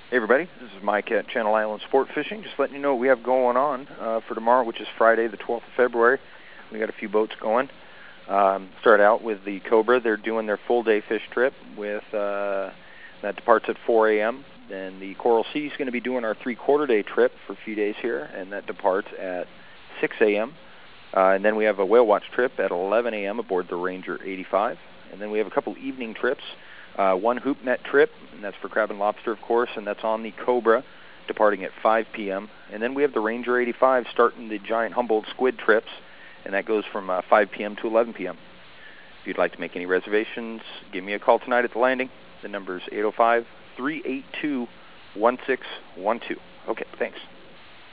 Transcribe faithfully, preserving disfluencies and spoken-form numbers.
Hey everybody, this is Mike at Channel Island Sport Fishing. Just letting you know what we have going on uh, for tomorrow, which is Friday the twelfth of February. We got a few boats going. Um, start out with the Cobra. They're doing their full day fish trip with uh, that departs at four A M Then the Coral Sea is going to be doing our three quarter day trip for a few days here, and that departs at six A M Uh, and then we have a whale watch trip at eleven A M aboard the Ranger eighty-five. And then we have a couple evening trips. Uh, one hoop net trip, and that's for crab and lobster, of course, and that's on the Cobra, departing at five P M And then we have the Ranger eighty-five starting the giant Humboldt squid trips, and that goes from uh, five P M to eleven P M If you'd like to make any reservations, give me a call tonight at the landing. The number is eight oh five, three eight two, one six one two. Okay, thanks.